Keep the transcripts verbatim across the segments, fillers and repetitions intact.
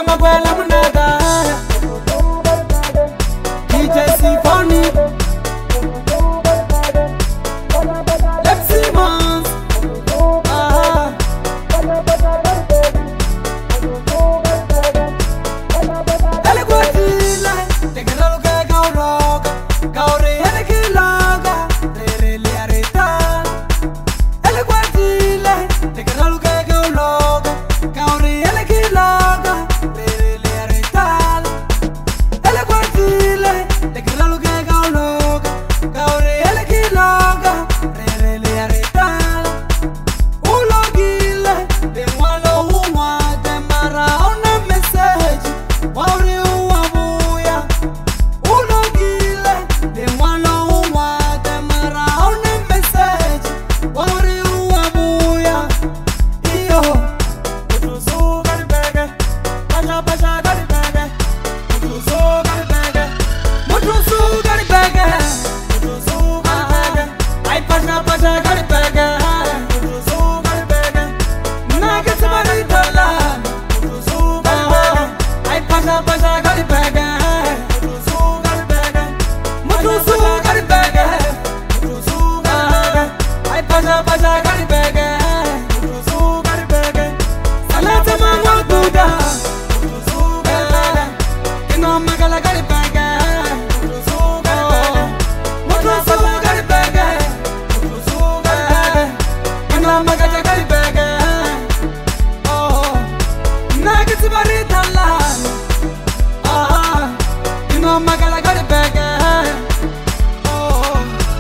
Maguela Munada D J Symphony Let's see Mons ah Ele guardila te che lo che gauro gaure ele che laga re le areta Ele guardila te che lo che gauro gaure ele che laga re le areta Ele guardila te che lo che gauro gaure ele che laga re le areta Ulo gile de walo uma de mara una message Wauri uabuya Ulo gile de walo uma de mara una message Wauri uabuya Iyo Mutusu garibege Pasha pasha garibege Mutusu garibege Mutusu garibege Mutusu garibege Ay pasha pasha garibege Mutusu garibege Nagets maritala Mutusu garibege Ay pasha pasha garibege Mutusu garibege Mutusu garibege Mutusu garibege Ay pasha pasha garibege Mutusu garibege Salata mangwa buda Mutusu garibege Kino magala garibege Mutusu garibege Mutusu garibege Mutusu garibege Kino magala garibege Oh Nagets maritala Ah Kino magala garibege Oh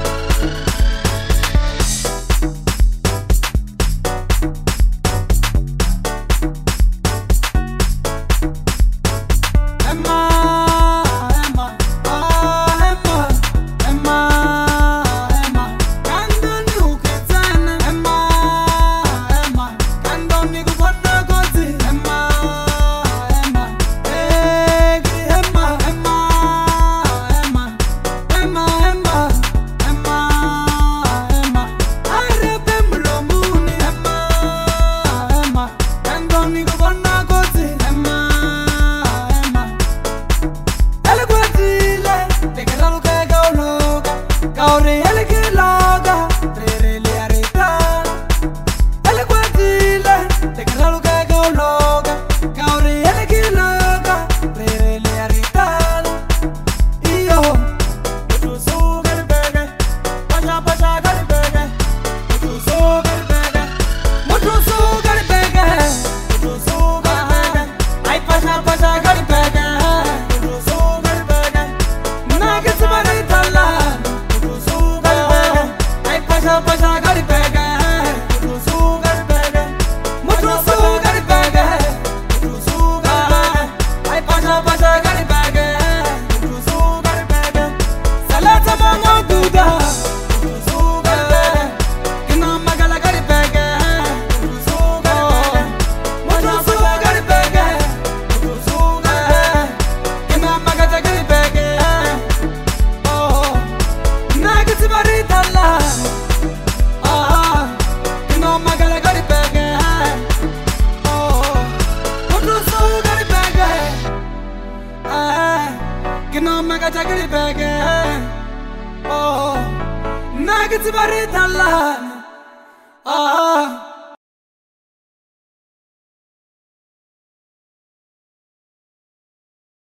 Emma, Emma, ah Emma, Emma, Emma, Kandoni uketana Emma, Emma, Kandoni kubona kozi Emma, Emma, Egi Emma, Emma, Emma, Emma, Emma, Emma, Emma, Arebe mlomuni Emma, Emma, Kandoni kubona kozi Emma, Emma Ele guardile, te che lo che gauluga Gauri ele che laga, tre le areta Ele guardile, te che lo che gauluga Gauri ele che laga, tre le areta Io Mutusu garibege, pasha pasha garibege Mutusu garibege, Mutusu garibege Mutusu garibege, ay pasha pasha garibege Mutusu garibege, nagets maritala Mutusu garibege, ay pasha pasha garibege Mutusu garibege, Mutusu garibege Mutusu garibege, ay pasha pasha garibege Mutusu garibege Salata mama duda Mutusu garibege, kino magala garibege Mutusu garibege, Mutusu garibege Mutusu garibege, kino magala garibege Oh Nagets maritala Ah kino magala garibege Oh Mutusu garibege Ah kino magala garibege Oh Nagets maritala Ah